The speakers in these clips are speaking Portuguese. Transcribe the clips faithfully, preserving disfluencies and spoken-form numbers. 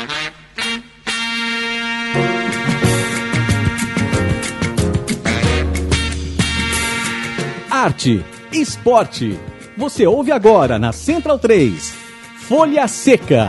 Arte, esporte. Você ouve agora na Central três, Folha Seca.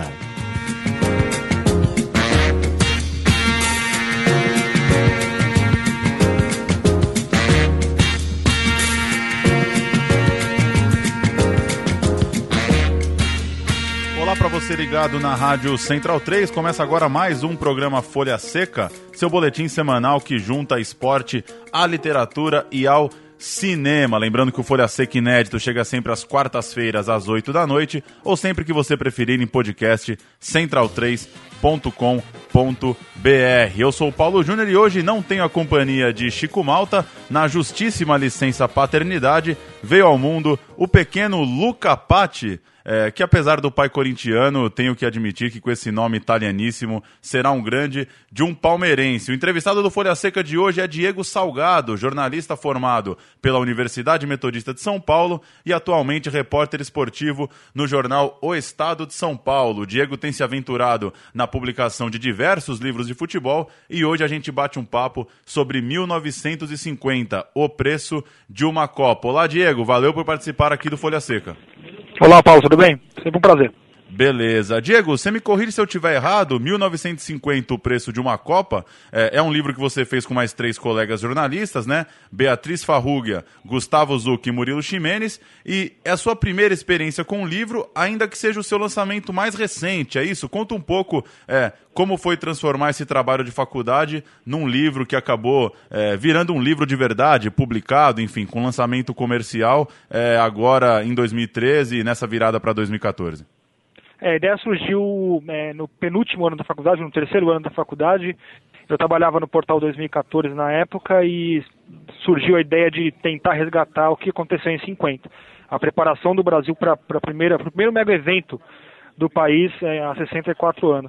Olá para você ligado na Rádio Central três, começa agora mais um programa Folha Seca, seu boletim semanal que junta esporte à literatura e ao cinema. Lembrando que o Folha Seca Inédito chega sempre às quartas-feiras às oito da noite ou sempre que você preferir em podcast central três ponto com ponto b r. Eu sou o Paulo Júnior e hoje não tenho a companhia de Chico Malta. Na justíssima licença paternidade veio ao mundo o pequeno Luca Patti, É, que apesar do pai corintiano, tenho que admitir que com esse nome italianíssimo será um grande de um palmeirense. O entrevistado do Folha Seca de hoje é Diego Salgado, jornalista formado pela Universidade Metodista de São Paulo e atualmente repórter esportivo no jornal O Estado de São Paulo. O Diego tem se aventurado na publicação de diversos livros de futebol e hoje a gente bate um papo sobre mil novecentos e cinquenta, o preço de uma Copa. Olá, Diego, valeu por participar aqui do Folha Seca. Olá, Paulo, tudo bem? Sempre um prazer. Beleza. Diego, você me corrige se eu estiver errado, mil novecentos e cinquenta, o preço de uma Copa, é, é um livro que você fez com mais três colegas jornalistas, né? Beatriz Farrugia, Gustavo Zucchi e Murilo Ximenes, e é a sua primeira experiência com o livro, ainda que seja o seu lançamento mais recente, é isso? Conta um pouco é, como foi transformar esse trabalho de faculdade num livro que acabou é, virando um livro de verdade, publicado, enfim, com lançamento comercial, é, agora em dois mil e treze, nessa virada para dois mil e quatorze. É, a ideia surgiu é, no penúltimo ano da faculdade, no terceiro ano da faculdade. Eu trabalhava no Portal dois mil e quatorze na época e surgiu a ideia de tentar resgatar o que aconteceu em cinquenta. A preparação do Brasil para o primeiro mega evento do país é, há sessenta e quatro anos.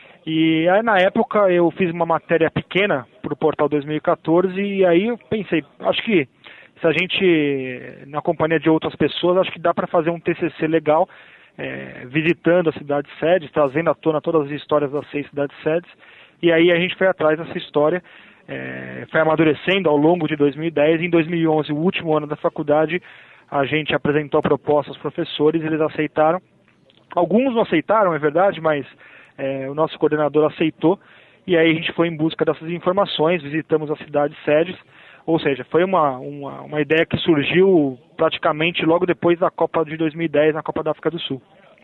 E aí, na época, eu fiz uma matéria pequena para o Portal dois mil e quatorze e aí eu pensei, acho que se a gente, na companhia de outras pessoas, acho que dá para fazer um T C C legal, É, visitando as cidades-sedes, trazendo à tona todas as histórias das seis cidades-sedes, e aí a gente foi atrás dessa história, é, foi amadurecendo ao longo de dois mil e dez, e em dois mil e onze, o último ano da faculdade, a gente apresentou a proposta aos professores, eles aceitaram, alguns não aceitaram, é verdade, mas é, o nosso coordenador aceitou, e aí a gente foi em busca dessas informações, visitamos as cidades-sedes, ou seja, foi uma, uma, uma ideia que surgiu praticamente logo depois da Copa de dois mil e dez, na Copa da África do Sul.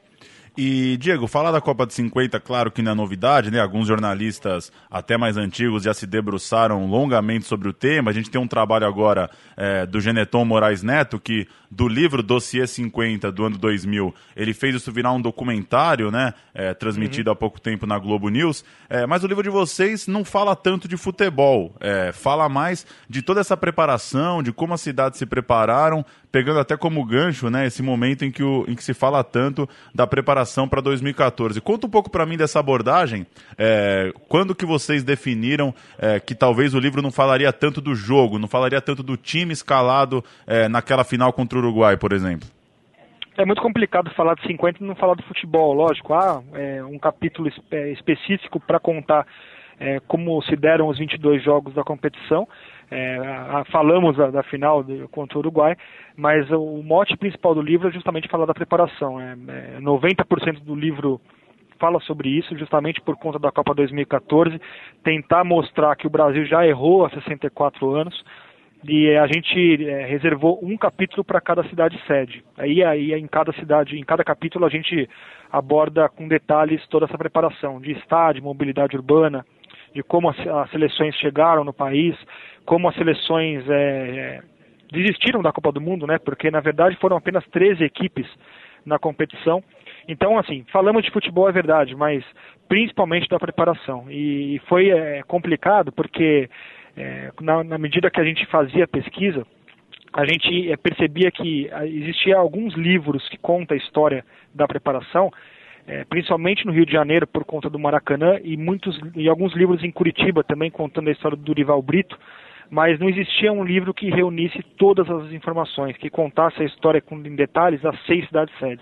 E, Diego, falar da Copa de cinquenta, claro que não é novidade, né? Alguns jornalistas até mais antigos já se debruçaram longamente sobre o tema. A gente tem um trabalho agora é, do Geneton Moraes Neto, que do livro Dossiê cinquenta, do ano dois mil, ele fez isso virar um documentário, né? É, transmitido uhum. há pouco tempo na Globo News. É, mas o livro de vocês não fala tanto de futebol, é, fala mais de toda essa preparação, de como as cidades se prepararam, pegando até como gancho, né, esse momento em que, o, em que se fala tanto da preparação para dois mil e quatorze. Conta um pouco para mim dessa abordagem, é, quando que vocês definiram é, que talvez o livro não falaria tanto do jogo, não falaria tanto do time escalado é, naquela final contra o Uruguai, por exemplo? É muito complicado falar de cinquenta e não falar do futebol, lógico. Há é, um capítulo espe- específico para contar é, como se deram os vinte e dois jogos da competição. É, a, falamos da, da final de, contra o Uruguai, mas o mote principal do livro é justamente falar da preparação. É, é, noventa por cento do livro fala sobre isso, justamente por conta da Copa dois mil e quatorze, tentar mostrar que o Brasil já errou há sessenta e quatro anos, e a gente é, reservou um capítulo para cada cidade sede. Aí, aí em cada cidade, em cada capítulo a gente aborda com detalhes toda essa preparação de estádio, mobilidade urbana, de como as, as seleções chegaram no país, como as seleções é, desistiram da Copa do Mundo, né? Porque na verdade foram apenas treze equipes na competição. Então, assim, falamos de futebol, é verdade, mas principalmente da preparação. E foi é, complicado porque É, na, na medida que a gente fazia a pesquisa, a gente é, percebia que existia alguns livros que contam a história da preparação, é, principalmente no Rio de Janeiro por conta do Maracanã, e, muitos, e alguns livros em Curitiba também contando a história do Dorival Brito, mas não existia um livro que reunisse todas as informações, que contasse a história com, em detalhes das seis cidades-sedes.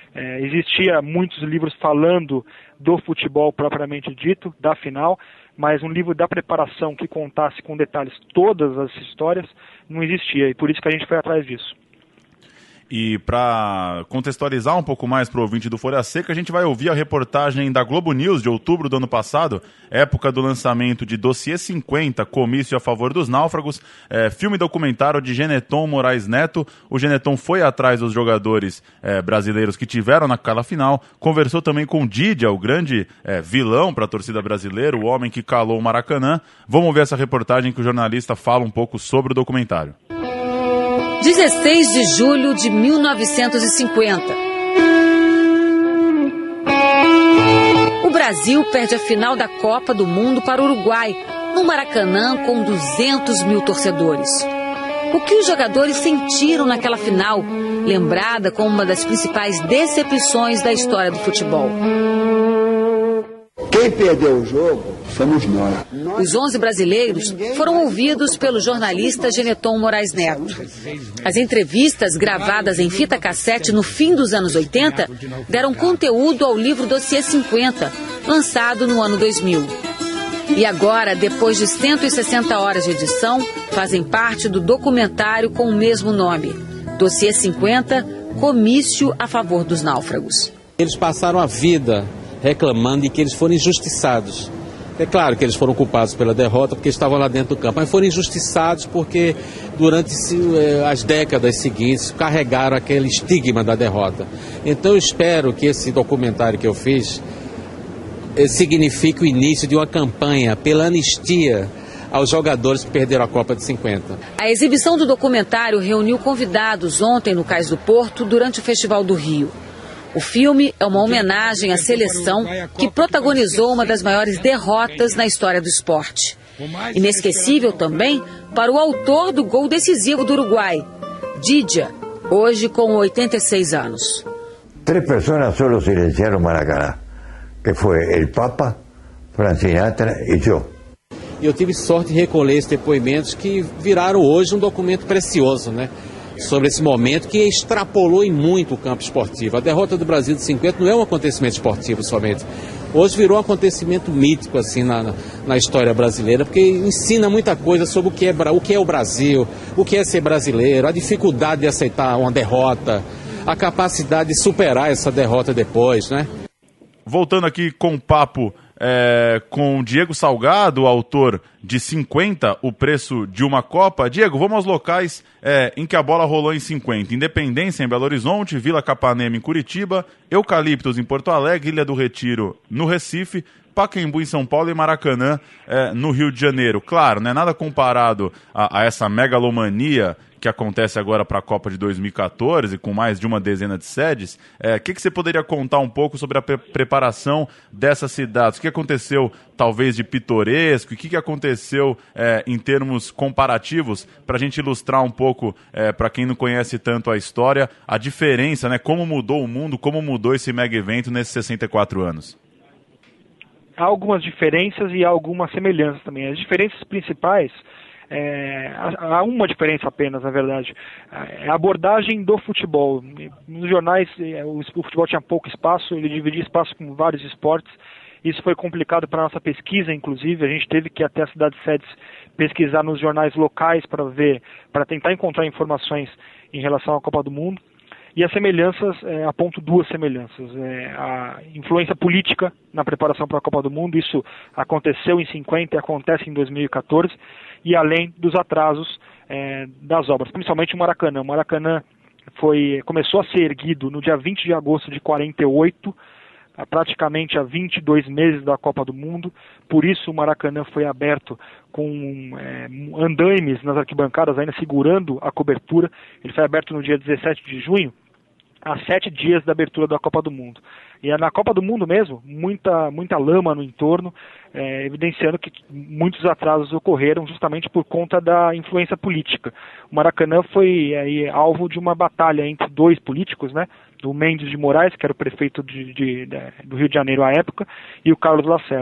É, existia muitos livros falando do futebol propriamente dito, da final, mas um livro da preparação que contasse com detalhes todas as histórias não existia, e por isso que a gente foi atrás disso. E para contextualizar um pouco mais para o ouvinte do Folha Seca, a gente vai ouvir a reportagem da Globo News de outubro do ano passado, época do lançamento de Dossiê cinquenta, Comício a Favor dos Náufragos, é, filme documentário de Geneton Moraes Neto. O Geneton foi atrás dos jogadores é, brasileiros que tiveram naquela final, conversou também com Didia, o grande é, vilão para a torcida brasileira, o homem que calou o Maracanã. Vamos ver essa reportagem que o jornalista fala um pouco sobre o documentário. dezesseis de julho de mil novecentos e cinquenta. O Brasil perde a final da Copa do Mundo para o Uruguai, no Maracanã, com duzentos mil torcedores. O que os jogadores sentiram naquela final, lembrada como uma das principais decepções da história do futebol? Quem perdeu o jogo somos nós. Os onze brasileiros foram ouvidos pelo jornalista Geneton Moraes Neto. As entrevistas, gravadas em fita cassete no fim dos anos oitenta, deram conteúdo ao livro Dossiê cinquenta, lançado no ano dois mil. E agora, depois de cento e sessenta horas de edição, fazem parte do documentário com o mesmo nome, Dossiê cinquenta, Comício a Favor dos Náufragos. Eles passaram a vida reclamando de que eles foram injustiçados. É claro que eles foram culpados pela derrota porque estavam lá dentro do campo, mas foram injustiçados porque durante as décadas seguintes carregaram aquele estigma da derrota. Então eu espero que esse documentário que eu fiz signifique o início de uma campanha pela anistia aos jogadores que perderam a Copa de cinquenta. A exibição do documentário reuniu convidados ontem no Cais do Porto durante o Festival do Rio. O filme é uma homenagem à seleção que protagonizou uma das maiores derrotas na história do esporte. Inesquecível também para o autor do gol decisivo do Uruguai, Didia, hoje com oitenta e seis anos. Três pessoas só silenciaram Maracanã, que foi o Papa, Frank Sinatra e eu. E eu tive sorte de recolher esses depoimentos que viraram hoje um documento precioso, né? Sobre esse momento que extrapolou em muito o campo esportivo. A derrota do Brasil de cinquenta não é um acontecimento esportivo somente. Hoje virou um acontecimento mítico assim, na, na história brasileira, porque ensina muita coisa sobre o que, é, o que é o Brasil, o que é ser brasileiro, a dificuldade de aceitar uma derrota, a capacidade de superar essa derrota depois, né? Voltando aqui com o papo É, com Diego Salgado, autor de cinquenta, O Preço de uma Copa. Diego, vamos aos locais é, em que a bola rolou em cinquenta. Independência em Belo Horizonte, Vila Capanema em Curitiba, Eucaliptos em Porto Alegre, Ilha do Retiro no Recife, Pacaembu em São Paulo e Maracanã é, no Rio de Janeiro. Claro, não é nada comparado a, a essa megalomania que acontece agora para a Copa de dois mil e quatorze, com mais de uma dezena de sedes. O é, que, que você poderia contar um pouco sobre a pre preparação dessas cidades? O que aconteceu, talvez, de pitoresco? E o que, que aconteceu é, em termos comparativos, para a gente ilustrar um pouco, é, para quem não conhece tanto a história, a diferença, né? Como mudou o mundo, como mudou esse mega evento nesses sessenta e quatro anos? Há algumas diferenças e há algumas semelhanças também. As diferenças principais... É, há uma diferença apenas, na verdade, é a abordagem do futebol. Nos jornais o futebol tinha pouco espaço, ele dividia espaço com vários esportes. Isso foi complicado para a nossa pesquisa, inclusive, a gente teve que ir até a cidade sedes pesquisar nos jornais locais para ver, para tentar encontrar informações em relação à Copa do Mundo. E as semelhanças, é, aponto duas semelhanças. É, a influência política na preparação para a Copa do Mundo, isso aconteceu em cinquenta e acontece em dois mil e quatorze, e além dos atrasos é, das obras, principalmente o Maracanã. O Maracanã foi, começou a ser erguido no dia vinte de agosto de quarenta e oito, praticamente há vinte e dois meses da Copa do Mundo, por isso o Maracanã foi aberto com é, andaimes nas arquibancadas ainda segurando a cobertura. Ele foi aberto no dia dezessete de junho, a sete dias da abertura da Copa do Mundo. E na Copa do Mundo mesmo, muita, muita lama no entorno, é, evidenciando que muitos atrasos ocorreram justamente por conta da influência política. O Maracanã foi aí, alvo de uma batalha entre dois políticos, né? O Mendes de Moraes, que era o prefeito de, de, de, do Rio de Janeiro à época, e o Carlos Lacerda.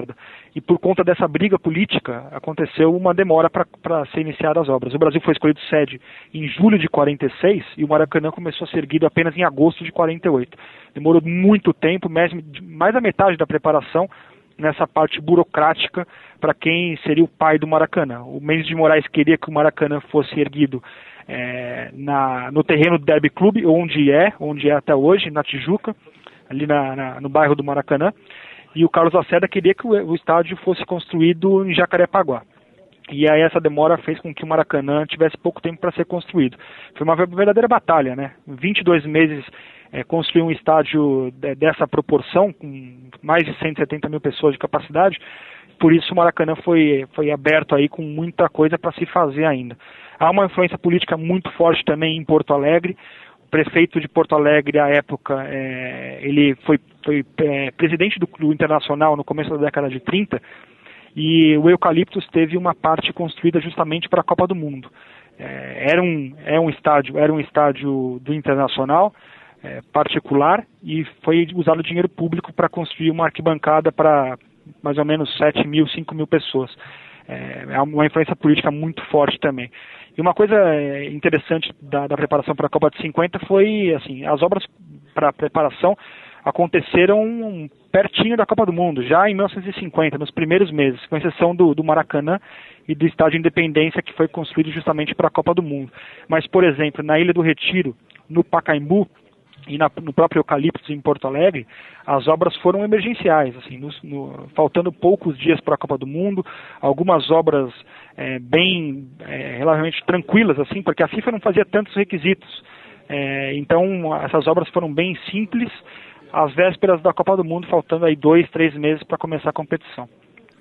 e por conta dessa briga política aconteceu uma demora para ser iniciadas as obras. O Brasil foi escolhido sede em julho de quarenta e seis e o Maracanã começou a ser erguido apenas em agosto de quarenta e oito. Demorou muito tempo, mais, mais da metade da preparação nessa parte burocrática para quem seria o pai do Maracanã. O Mendes de Moraes queria que o Maracanã fosse erguido é, na, no terreno do Derby Clube, onde é, onde é até hoje, na Tijuca, ali na, na, no bairro do Maracanã, e o Carlos Lacerda queria que o, o estádio fosse construído em Jacarepaguá. E aí essa demora fez com que o Maracanã tivesse pouco tempo para ser construído. Foi uma verdadeira batalha, né? vinte e dois meses é, construir um estádio de, dessa proporção, com mais de cento e setenta mil pessoas de capacidade. Por isso o Maracanã foi, foi aberto aí com muita coisa para se fazer ainda. Há uma influência política muito forte também em Porto Alegre. O prefeito de Porto Alegre, à época, é, ele foi, foi é, presidente do Clube Internacional no começo da década de trinta, e o Eucaliptus teve uma parte construída justamente para a Copa do Mundo. É, era, um, é um estádio, era um estádio do Internacional, é, particular, e foi usado dinheiro público para construir uma arquibancada para mais ou menos sete mil, cinco mil pessoas. É, é uma influência política muito forte também. E uma coisa interessante da, da preparação para a Copa de cinquenta foi, assim, as obras para a preparação aconteceram pertinho da Copa do Mundo, já em mil novecentos e cinquenta, nos primeiros meses, com exceção do, do Maracanã e do Estádio Independência, que foi construído justamente para a Copa do Mundo. Mas, por exemplo, na Ilha do Retiro, no Pacaembu, e na, no próprio Eucaliptus em Porto Alegre, as obras foram emergenciais, assim, no, no, faltando poucos dias para a Copa do Mundo, algumas obras é, bem é, relativamente tranquilas, assim, porque a FIFA não fazia tantos requisitos. É, então essas obras foram bem simples, às vésperas da Copa do Mundo, faltando aí dois, três meses para começar a competição.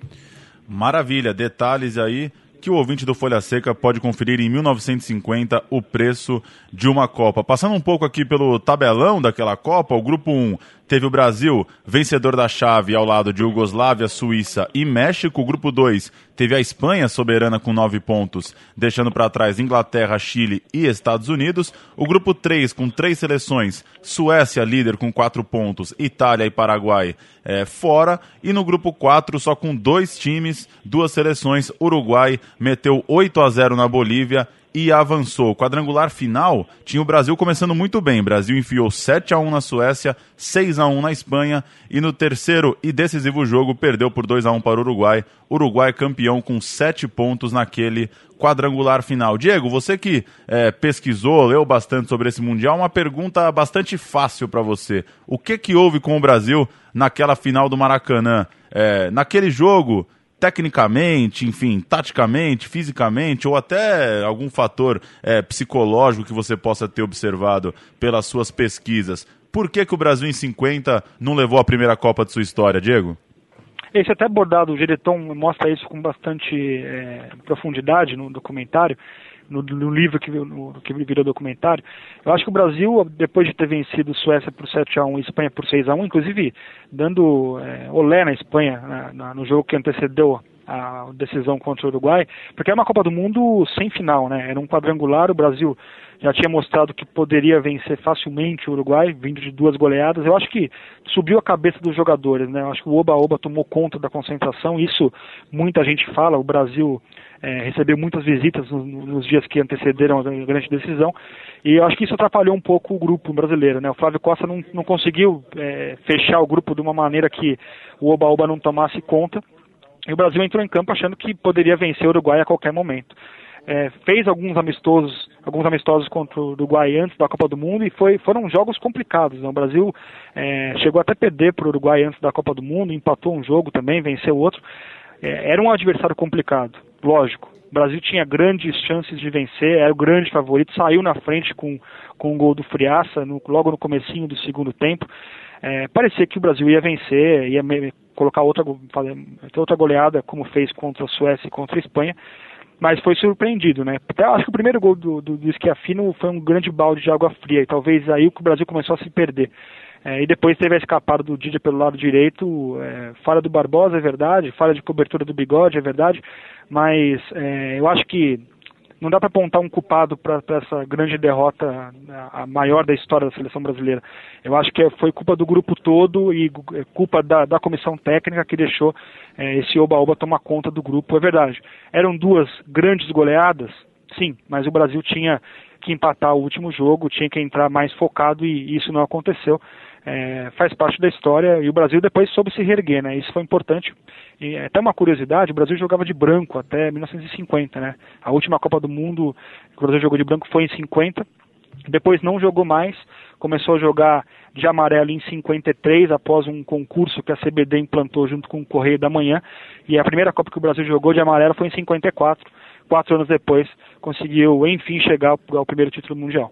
Maravilha, detalhes aí que o ouvinte do Folha Seca pode conferir em mil novecentos e cinquenta o preço de uma Copa. Passando um pouco aqui pelo tabelão daquela Copa, o grupo um teve o Brasil, vencedor da chave, ao lado de Iugoslávia, Suíça e México. O grupo dois teve a Espanha, soberana, com nove pontos, deixando para trás Inglaterra, Chile e Estados Unidos. O grupo três, com três seleções, Suécia, líder, com quatro pontos, Itália e Paraguai é, fora. E no grupo quatro, só com dois times, duas seleções, Uruguai meteu oito a zero na Bolívia e avançou. O quadrangular final tinha o Brasil começando muito bem. O Brasil enfiou sete a um na Suécia, seis a um na Espanha, e no terceiro e decisivo jogo perdeu por dois a um para o Uruguai. Uruguai campeão com sete pontos naquele quadrangular final. Diego, você que é, pesquisou, leu bastante sobre esse Mundial, uma pergunta bastante fácil para você. O que que houve com o Brasil naquela final do Maracanã? É, naquele jogo, tecnicamente, enfim, taticamente, fisicamente, ou até algum fator é, psicológico que você possa ter observado pelas suas pesquisas. Por que que o Brasil em cinquenta não levou a primeira Copa de sua história, Diego? Esse até abordado, o Gereton mostra isso com bastante é, profundidade no documentário, no, no livro que, no, que virou documentário. Eu acho que o Brasil, depois de ter vencido Suécia por sete a um e Espanha por seis a um, inclusive dando é, olé na Espanha, na, na, no jogo que antecedeu a decisão contra o Uruguai, porque era uma Copa do Mundo sem final, né? Era um quadrangular, o Brasil já tinha mostrado que poderia vencer facilmente o Uruguai, vindo de duas goleadas. Eu acho que subiu a cabeça dos jogadores, né? Eu acho que o Oba-Oba tomou conta da concentração, isso muita gente fala, o Brasil é, recebeu muitas visitas nos, nos dias que antecederam a grande decisão, e eu acho que isso atrapalhou um pouco o grupo brasileiro, né? O Flávio Costa não, não conseguiu é, fechar o grupo de uma maneira que o Oba-Oba não tomasse conta, e o Brasil entrou em campo achando que poderia vencer o Uruguai a qualquer momento. É, fez alguns amistosos, alguns amistosos contra o Uruguai antes da Copa do Mundo e foi, foram jogos complicados, né? O Brasil é, chegou até a perder para o Uruguai antes da Copa do Mundo, empatou um jogo também, venceu outro. É, era um adversário complicado, lógico. O Brasil tinha grandes chances de vencer, era o grande favorito, saiu na frente com, com o gol do Friaça, no, logo no comecinho do segundo tempo. É, parecia que o Brasil ia vencer, ia me, colocar outra, fazer, outra goleada, como fez contra a Suécia e contra a Espanha, mas foi surpreendido, né? Até acho que o primeiro gol do, do, do Schiaffino foi um grande balde de água fria, e talvez aí que o Brasil começou a se perder. É, e depois teve a escapada do Didier pelo lado direito, é, falha do Barbosa, é verdade, falha de cobertura do Bigode, é verdade, mas é, eu acho que não dá para apontar um culpado para essa grande derrota, a maior da história da seleção brasileira. Eu acho que foi culpa do grupo todo e culpa da, da comissão técnica que deixou é, esse oba-oba tomar conta do grupo. É verdade. Eram duas grandes goleadas, sim, mas o Brasil tinha que empatar o último jogo, tinha que entrar mais focado e isso não aconteceu. É, faz parte da história e o Brasil depois soube se reerguer, né? Isso foi importante. E até uma curiosidade, o Brasil jogava de branco até mil novecentos e cinquenta, né? A última Copa do Mundo que o Brasil jogou de branco foi em cinquenta, depois não jogou mais, começou a jogar de amarelo em cinquenta e três, após um concurso que a C B D implantou junto com o Correio da Manhã, e a primeira Copa que o Brasil jogou de amarelo foi em cinquenta e quatro, quatro anos depois conseguiu enfim chegar ao primeiro título mundial.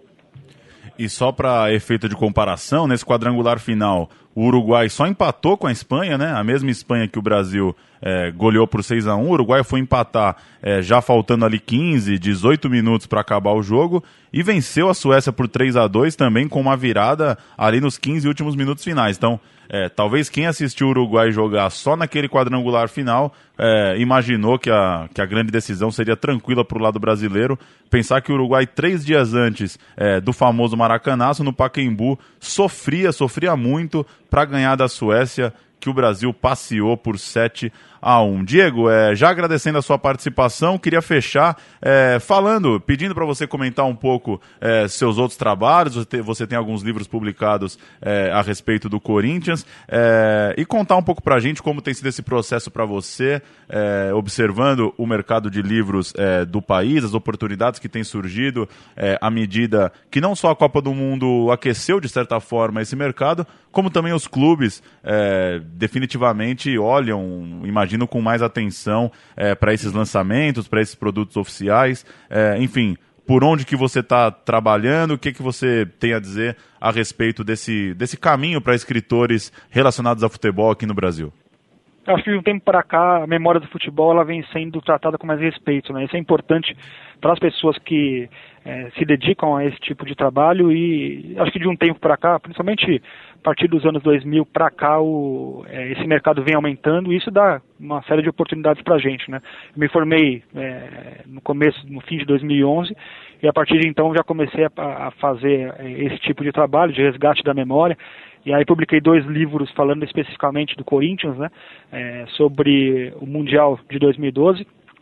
E só para efeito de comparação, nesse quadrangular final, o Uruguai só empatou com a Espanha, né? A mesma Espanha que o Brasil é, goleou por seis a um. O Uruguai foi empatar é, já faltando ali quinze, dezoito minutos para acabar o jogo e venceu a Suécia por três a dois também com uma virada ali nos quinze últimos minutos finais. Então, é, talvez quem assistiu o Uruguai jogar só naquele quadrangular final é, imaginou que a, que a grande decisão seria tranquila para o lado brasileiro. Pensar que o Uruguai, três dias antes é, do famoso Maracanaço, no Pacaembu, sofria, sofria muito para ganhar da Suécia, que o Brasil passeou por sete a um. Diego, é, já agradecendo a sua participação, queria fechar é, falando, pedindo para você comentar um pouco é, seus outros trabalhos. Você tem, você tem alguns livros publicados é, a respeito do Corinthians é, e contar um pouco para a gente como tem sido esse processo para você, é, observando o mercado de livros é, do país, as oportunidades que têm surgido é, à medida que não só a Copa do Mundo aqueceu de certa forma esse mercado, como também os clubes é, definitivamente olham, imagino, com mais atenção é, para esses lançamentos, para esses produtos oficiais, é, enfim, por onde que você está trabalhando, o que, que você tem a dizer a respeito desse, desse caminho para escritores relacionados a futebol aqui no Brasil? Acho que de um tempo para cá a memória do futebol ela vem sendo tratada com mais respeito, né? Isso é importante para as pessoas que é, se dedicam a esse tipo de trabalho e acho que de um tempo para cá, principalmente a partir dos anos dois mil para cá, o, é, esse mercado vem aumentando e isso dá uma série de oportunidades para a gente, né? Eu me formei é, no começo, no fim de dois mil e onze e a partir de então já comecei a, a fazer esse tipo de trabalho de resgate da memória. E aí publiquei dois livros falando especificamente do Corinthians, né, é, sobre o Mundial de dois mil e doze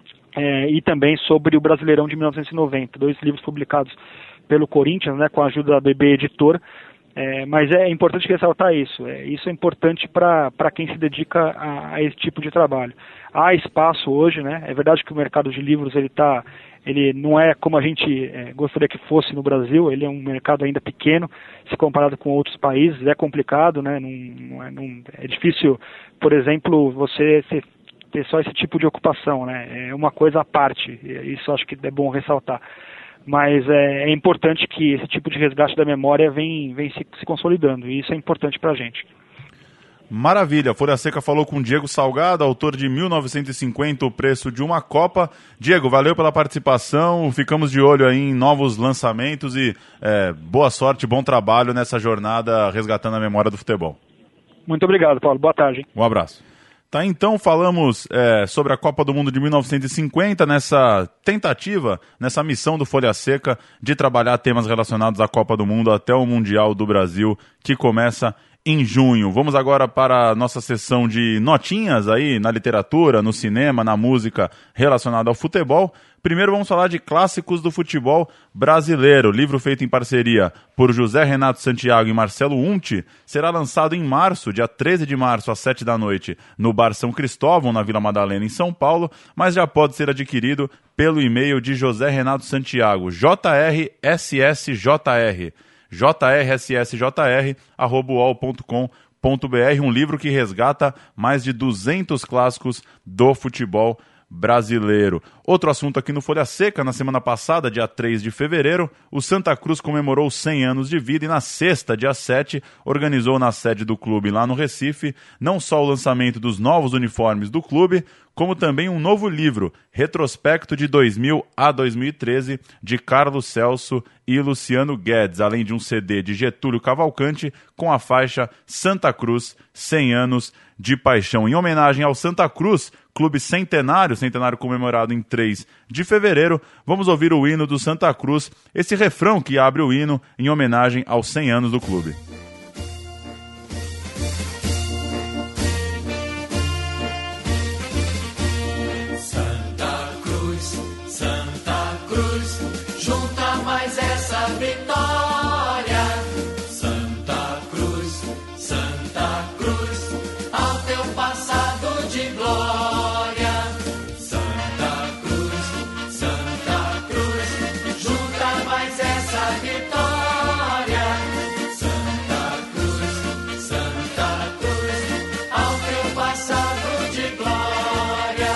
é, e também sobre o Brasileirão de mil novecentos e noventa, dois livros publicados pelo Corinthians, né, com a ajuda da B B Editora. É, mas é importante ressaltar isso, é, isso é importante para quem se dedica a, a esse tipo de trabalho. Há espaço hoje, né, é verdade que o mercado de livros ele tá, ele não é como a gente é, gostaria que fosse no Brasil, ele é um mercado ainda pequeno, se comparado com outros países, é complicado, né, não, não é, não, é difícil, por exemplo, você ser, ter só esse tipo de ocupação, né, é uma coisa à parte, isso acho que é bom ressaltar. Mas é, é importante que esse tipo de resgate da memória vem, vem se, se consolidando, e isso é importante para a gente. Maravilha, Folha Seca falou com Diego Salgado, autor de mil novecentos e cinquenta, O Preço de uma Copa. Diego, valeu pela participação, ficamos de olho aí em novos lançamentos e é, boa sorte, bom trabalho nessa jornada resgatando a memória do futebol. Muito obrigado, Paulo, boa tarde. Hein? Um abraço. Tá, então falamos é, sobre a Copa do Mundo de mil novecentos e cinquenta, nessa tentativa, nessa missão do Folha Seca de trabalhar temas relacionados à Copa do Mundo até o Mundial do Brasil, que começa em junho. Vamos agora para a nossa sessão de notinhas aí na literatura, no cinema, na música relacionada ao futebol. Primeiro vamos falar de clássicos do futebol brasileiro. Livro feito em parceria por José Renato Santiago e Marcelo Unti será lançado em março, dia treze de março, às sete da noite, no Bar São Cristóvão, na Vila Madalena, em São Paulo, mas já pode ser adquirido pelo e-mail de José Renato Santiago, J R S S J R, J R S S J R, arroba u o l ponto com ponto b r, um livro que resgata mais de duzentos clássicos do futebol brasileiro. Outro assunto aqui no Folha Seca, na semana passada, dia três de fevereiro, o Santa Cruz comemorou cem anos de vida e na sexta, dia sete, organizou na sede do clube lá no Recife, não só o lançamento dos novos uniformes do clube, como também um novo livro, Retrospecto de dois mil a dois mil e treze, de Carlos Celso e Luciano Guedes, além de um C D de Getúlio Cavalcante com a faixa Santa Cruz, cem anos de paixão. Em homenagem ao Santa Cruz, clube centenário, centenário comemorado em três de fevereiro. Vamos ouvir o hino do Santa Cruz, esse refrão que abre o hino em homenagem aos cem anos do clube. Santa Cruz, Santa Cruz, junta mais essa vitória. Santa Cruz, Santa Cruz, ao teu passado de glória. Santa Cruz, Santa Cruz, junta mais essa vitória. Santa Cruz, Santa Cruz, ao teu passado de glória.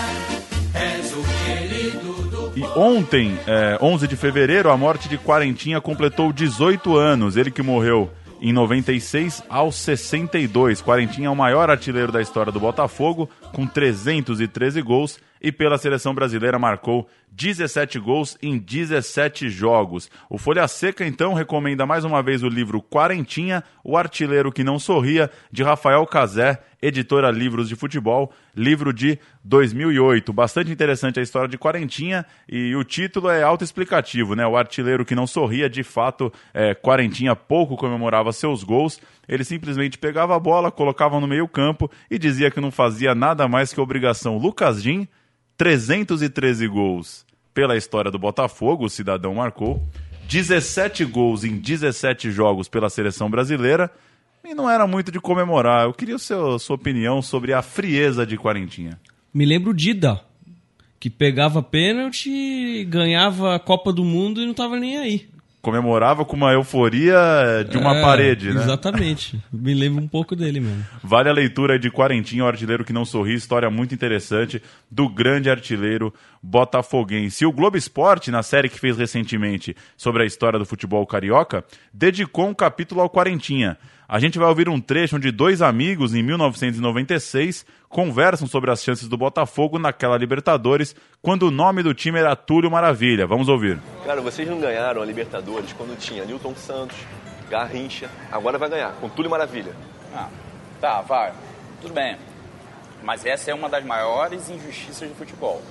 És o querido do E ontem, é, onze de fevereiro, a morte de Quarentinha completou dezoito anos. Ele que morreu em noventa e seis aos sessenta e dois. Quarentinha é o maior artilheiro da história do Botafogo, com trezentos e treze gols, e pela seleção brasileira marcou dezessete gols em dezessete jogos. O Folha Seca, então, recomenda mais uma vez o livro Quarentinha, o artilheiro que não sorria, de Rafael Cazé, editora Livros de Futebol, livro de dois mil e oito. Bastante interessante a história de Quarentinha, e o título é autoexplicativo, né? O artilheiro que não sorria, de fato, é, Quarentinha pouco comemorava seus gols. Ele simplesmente pegava a bola, colocava no meio campo e dizia que não fazia nada mais que obrigação. Lucas Jim, trezentos e treze gols pela história do Botafogo, o cidadão marcou, dezessete gols em dezessete jogos pela seleção brasileira, e não era muito de comemorar. Eu queria a sua, sua opinião sobre a frieza de Quarentinha. Me lembro o Dida, que pegava pênalti, ganhava a Copa do Mundo e não tava nem aí. Comemorava com uma euforia de uma É, parede, né? Exatamente. Me lembro um pouco dele mesmo. Vale a leitura de Quarentinha, o artilheiro que não sorri, história muito interessante do grande artilheiro botafoguense. E o Globo Esporte, na série que fez recentemente sobre a história do futebol carioca, dedicou um capítulo ao Quarentinha. A gente vai ouvir um trecho onde dois amigos, em mil novecentos e noventa e seis, conversam sobre as chances do Botafogo naquela Libertadores, quando o nome do time era Túlio Maravilha. Vamos ouvir. Cara, vocês não ganharam a Libertadores quando tinha Newton Santos, Garrincha, agora vai ganhar, com Túlio Maravilha. Ah, tá, vai. Tudo bem. Mas essa é uma das maiores injustiças do futebol.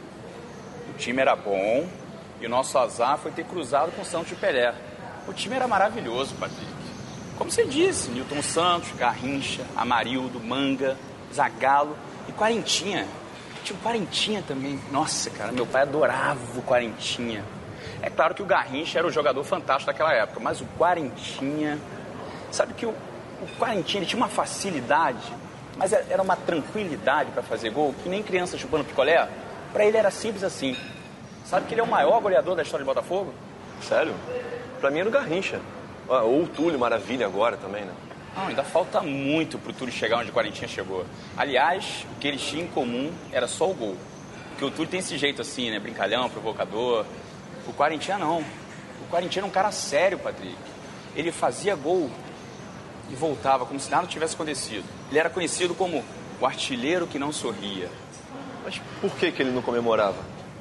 O time era bom e o nosso azar foi ter cruzado com o Santos de Pelé. O time era maravilhoso, Patrick. Como você disse, Newton Santos, Garrincha, Amarildo, Manga, Zagallo e Quarentinha. Tinha o Quarentinha também. Nossa, cara, meu pai adorava o Quarentinha. É claro que o Garrincha era o jogador fantástico daquela época, mas o Quarentinha... Sabe que o, o Quarentinha ele tinha uma facilidade, mas era uma tranquilidade para fazer gol, que nem criança chupando picolé. Para ele era simples assim. Sabe que ele é o maior goleador da história de Botafogo? Sério? Pra mim era o Garrincha. Ah, ou o Túlio Maravilha agora também, né? Não, ainda falta muito pro Túlio chegar onde o Quarentinha chegou. Aliás, o que eles tinham em comum era só o gol. Porque o Túlio tem esse jeito assim, né? Brincalhão, provocador. O Quarentinha não. O Quarentinha era um cara sério, Patrick. Ele fazia gol e voltava como se nada tivesse acontecido. Ele era conhecido como o artilheiro que não sorria. Mas por que que ele não comemorava?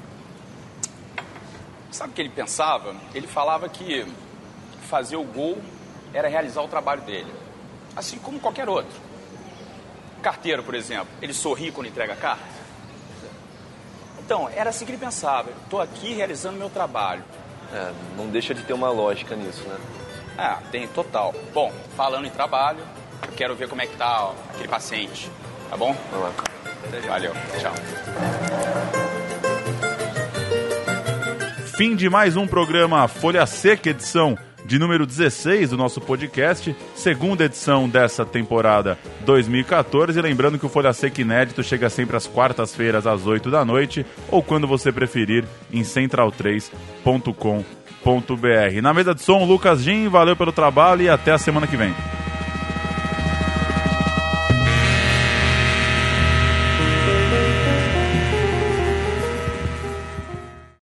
Sabe o que ele pensava? Ele falava que fazer o gol era realizar o trabalho dele. Assim como qualquer outro. Carteiro, por exemplo, ele sorri quando entrega a carta? Então, era assim que ele pensava. Estou aqui realizando meu trabalho. É, não deixa de ter uma lógica nisso, né? Ah, tem total. Bom, falando em trabalho, eu quero ver como é que tá ó, aquele paciente. Tá bom? Vamos lá. Valeu, tchau. Fim de mais um programa Folha Seca, edição de número dezesseis do nosso podcast, segunda edição dessa temporada dois mil e catorze. E lembrando que o Folha Seca Inédito chega sempre às quartas-feiras, às oito da noite, ou quando você preferir, em central três ponto com ponto b r. Na mesa de som, Lucas Jim, valeu pelo trabalho e até a semana que vem.